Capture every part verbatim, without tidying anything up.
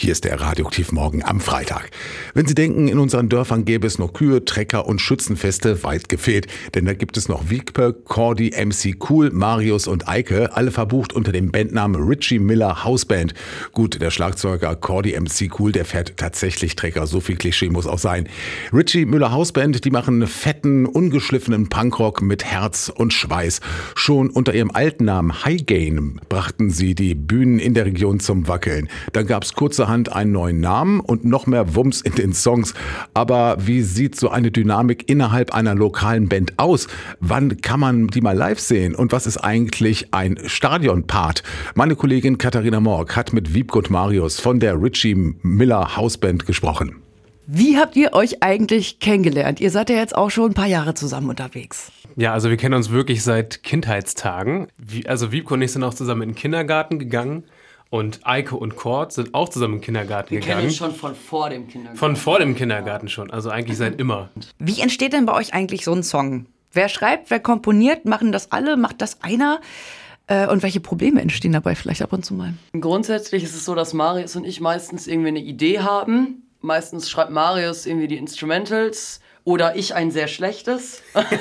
Hier ist der Radioaktivmorgen am Freitag. Wenn Sie denken, in unseren Dörfern gäbe es noch Kühe, Trecker und Schützenfeste, weit gefehlt. Denn da gibt es noch Wiebke, Cordy, M C Cool, Marius und Eike, alle verbucht unter dem Bandnamen Richie Miller Hausband. Gut, der Schlagzeuger Cordy M C Cool, der fährt tatsächlich Trecker, so viel Klischee muss auch sein. Richie Miller Hausband, die machen fetten, ungeschliffenen Punkrock mit Herz und Schweiß. Schon unter ihrem alten Namen High Gain brachten sie die Bühnen in der Region zum Wackeln. Dann gab es kurzerhand einen neuen Namen und noch mehr Wumms in den Songs. Aber wie sieht so eine Dynamik innerhalb einer lokalen Band aus? Wann kann man die mal live sehen? Und was ist eigentlich ein Stadionpart? Meine Kollegin Katharina Morg hat mit Wiebke und Marius von der Richie Miller Hausband gesprochen. Wie habt ihr euch eigentlich kennengelernt? Ihr seid ja jetzt auch schon ein paar Jahre zusammen unterwegs. Ja, also wir kennen uns wirklich seit Kindheitstagen. Wie, also Wiebke und ich sind auch zusammen in den Kindergarten gegangen. Und Eike und Cord sind auch zusammen in den Kindergarten wir gegangen. Wir kennen uns schon von vor dem Kindergarten. Von vor dem Kindergarten schon, also eigentlich seit immer. Wie entsteht denn bei euch eigentlich so ein Song? Wer schreibt, wer komponiert? Machen das alle? Macht das einer? Äh, und welche Probleme entstehen dabei vielleicht ab und zu mal? Grundsätzlich ist es so, dass Marius und ich meistens irgendwie eine Idee haben. Meistens schreibt Marius irgendwie die Instrumentals oder ich ein sehr schlechtes.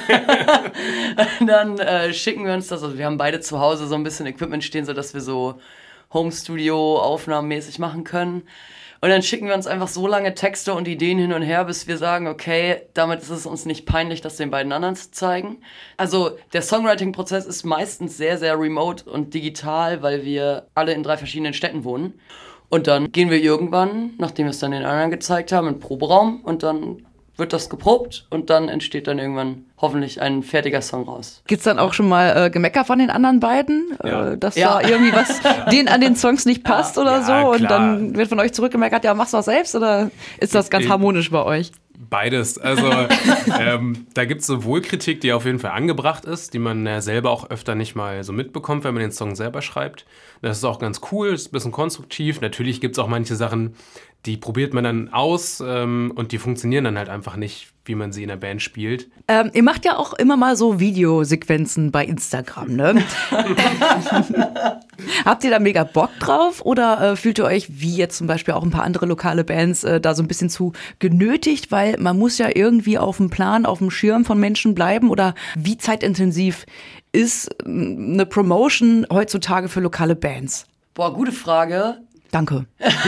Dann äh, schicken wir uns das. Also wir haben beide zu Hause so ein bisschen Equipment stehen, sodass wir so Home-Studio-aufnahmenmäßig machen können. Und dann schicken wir uns einfach so lange Texte und Ideen hin und her, bis wir sagen, okay, damit ist es uns nicht peinlich, das den beiden anderen zu zeigen. Also der Songwriting-Prozess ist meistens sehr, sehr remote und digital, weil wir alle in drei verschiedenen Städten wohnen. Und dann gehen wir irgendwann, nachdem wir es dann den anderen gezeigt haben, in den Proberaum und dann wird das geprobt und dann entsteht dann irgendwann hoffentlich ein fertiger Song raus. Gibt's dann auch schon mal äh, Gemecker von den anderen beiden? Ja. Äh, dass Ja. da irgendwie was denen an den Songs nicht passt Ja. oder Ja, so? Und klar. dann wird von euch zurückgemeckert, ja, mach's doch selbst? Oder ist das ganz Ich- harmonisch bei euch? Beides. Also ähm, da gibt es sowohl Kritik, die auf jeden Fall angebracht ist, die man ja selber auch öfter nicht mal so mitbekommt, wenn man den Song selber schreibt. Das ist auch ganz cool, ist ein bisschen konstruktiv. Natürlich gibt es auch manche Sachen, die probiert man dann aus ähm, und die funktionieren dann halt einfach nicht, wie man sie in der Band spielt. Ähm, ihr macht ja auch immer mal so Videosequenzen bei Instagram, ne? Habt ihr da mega Bock drauf oder äh, fühlt ihr euch, wie jetzt zum Beispiel auch ein paar andere lokale Bands, äh, da so ein bisschen zu genötigt? Weil man muss ja irgendwie auf dem Plan, auf dem Schirm von Menschen bleiben. Oder wie zeitintensiv ist äh, eine Promotion heutzutage für lokale Bands? Boah, gute Frage. Danke.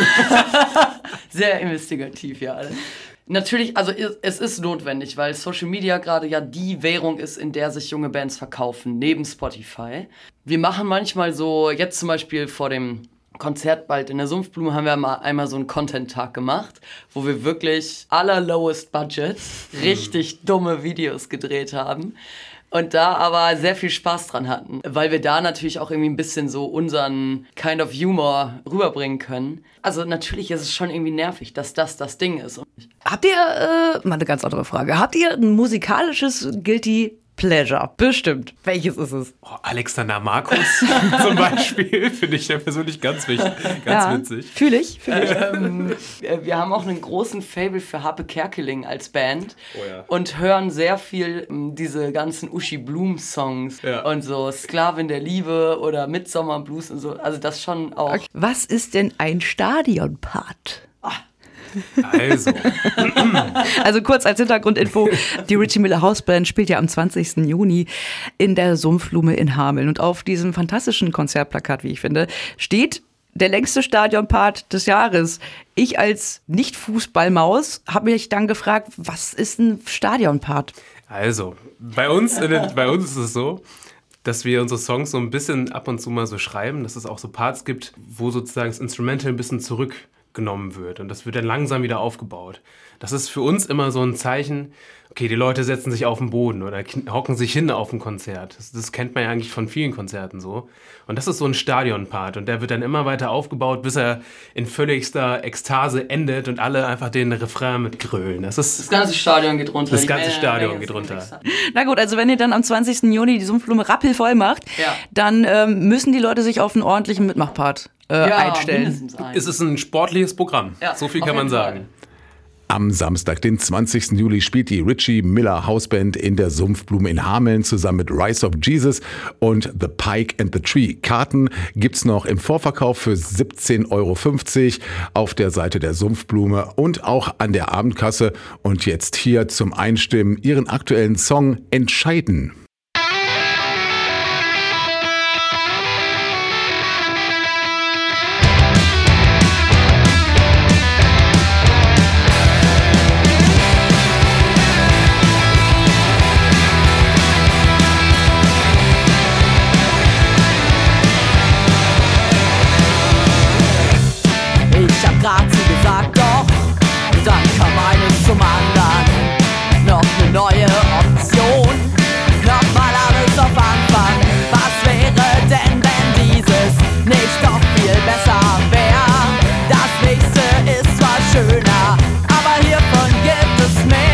Sehr investigativ, ja. Natürlich, also es ist notwendig, weil Social Media gerade ja die Währung ist, in der sich junge Bands verkaufen, neben Spotify. Wir machen manchmal so, jetzt zum Beispiel vor dem Konzert bald in der Sumpfblume haben wir mal einmal so einen Content-Tag gemacht, wo wir wirklich aller lowest budget richtig dumme Videos gedreht haben. Und da aber sehr viel Spaß dran hatten, weil wir da natürlich auch irgendwie ein bisschen so unseren Kind of Humor rüberbringen können. Also natürlich ist es schon irgendwie nervig, dass das das Ding ist. Habt ihr, äh, mal eine ganz andere Frage, habt ihr ein musikalisches Guilty Pleasure? Bestimmt. Welches ist es? Oh, Alexander Markus zum Beispiel finde ich ja persönlich ganz wichtig, ganz Ja, witzig. fühle ich, fühl ich. ähm, wir haben auch einen großen Faible für Harpe Kerkeling als Band Oh ja. und hören sehr viel ähm, diese ganzen Uschi Blum Songs Ja. und so Sklavin der Liebe oder Midsommar Blues und so. Also das schon auch. Was ist denn ein Stadionpart? Also, Also kurz als Hintergrundinfo, die Richie Miller Hausband spielt ja am zwanzigsten Juni in der Sumpfblume in Hameln. Und auf diesem fantastischen Konzertplakat, wie ich finde, steht der längste Stadionpart des Jahres. Ich als Nicht-Fußballmaus habe mich dann gefragt, was ist ein Stadionpart? also bei uns, in den, bei uns ist es so, dass wir unsere Songs so ein bisschen ab und zu mal so schreiben, dass es auch so Parts gibt, wo sozusagen das Instrumental ein bisschen zurückgenommen wird und das wird dann langsam wieder aufgebaut. Das ist für uns immer so ein Zeichen, okay, die Leute setzen sich auf den Boden oder kn- hocken sich hin auf ein Konzert. Das, das kennt man ja eigentlich von vielen Konzerten so. Und das ist so ein Stadionpart und der wird dann immer weiter aufgebaut, bis er in völligster Ekstase endet und alle einfach den Refrain mitgrölen. Das ist Das ganze Stadion geht runter. Das Die ganze Menge- Stadion Menge geht ist runter. extra. Na gut, also wenn ihr dann am zwanzigsten Juni die Sumpfblume rappelvoll macht, Ja. dann ähm, müssen die Leute sich auf einen ordentlichen Mitmachpart äh, Ja, einstellen. mindestens ein. Es ist ein sportliches Programm. Ja, so viel auf kann man jeden Fall. sagen. Am Samstag, den zwanzigsten Juli, spielt die Richie Miller Hausband in der Sumpfblume in Hameln zusammen mit Rise of Jesus und The Pike and the Tree. Karten gibt's noch im Vorverkauf für siebzehn Euro fünfzig auf der Seite der Sumpfblume und auch an der Abendkasse. Und jetzt hier zum Einstimmen ihren aktuellen Song Entscheiden. Ich hab grad sie gesagt, doch dann kam eines zum anderen. Noch ne neue Option, nochmal alles auf Anfang. Was wäre denn, wenn dieses nicht doch viel besser wäre? Das nächste ist zwar schöner, aber hiervon gibt es mehr.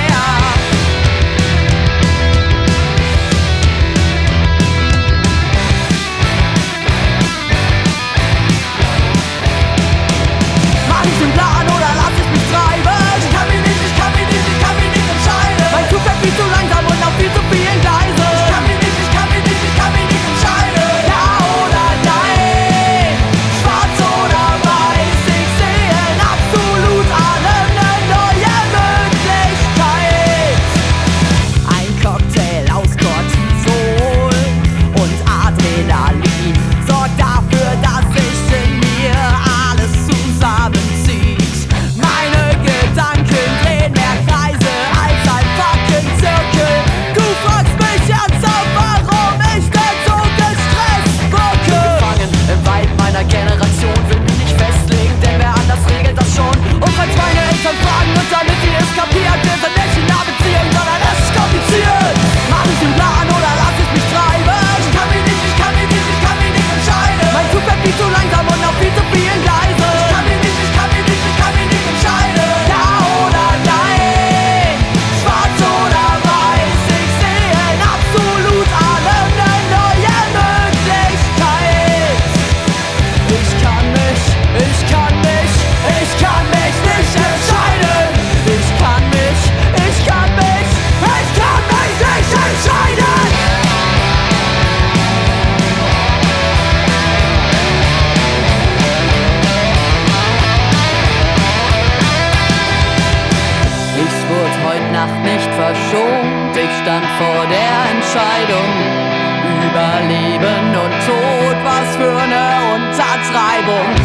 Mach ich den Plan oder lass ich mich treiben? Ich kann mich nicht, ich kann mich nicht, ich kann mich nicht entscheiden. Mein Zug fährt viel zu langsam und auf viel zu vielen Gleisen. Ich kann mich nicht, ich kann mich nicht, ich kann mich nicht entscheiden. Ja oder nein, schwarz oder weiß. Ich sehe in absolut allem eine neue Möglichkeit. Ein Cocktail aus Cortisol und Adrenalin sorgt dafür, dass sich in mir alles zusammenzieht. Meine Gedanken drehen mehr Kreise als ein fucking Zirkel. Du fragst mich ernsthaft, warum ich denn so gestresst wirke. Gefangen im Wald meiner Generation, will mich nicht festlegen, denn wer anders regelt das schon. Und falls meine Eltern fragen und damit ihr es kapiert, wir sind nicht in einer Beziehung, sondern es ist kompliziert. Mach ich den Plan oder lass ich mich treiben? Ich kann mich nicht, ich kann mich nicht, ich kann mich nicht entscheiden. Mein Zug fährt viel zu langsam und auf viel zu vielen Gleisen. Ich kann mich nicht, ich kann mich nicht, ich kann mich nicht entscheiden. Ja oder nein, schwarz oder weiß. Ich sehe in absolut allem eine neue Möglichkeit. Ich kann mich, ich kann mich, ich kann mich nicht entscheiden. Ich kann mich, ich kann mich, ich kann mich nicht entscheiden. Ich wurde heute Nacht nicht verschont. Ich stand vor der Entscheidung. Über Leben und Tod, was für eine Untertreibung.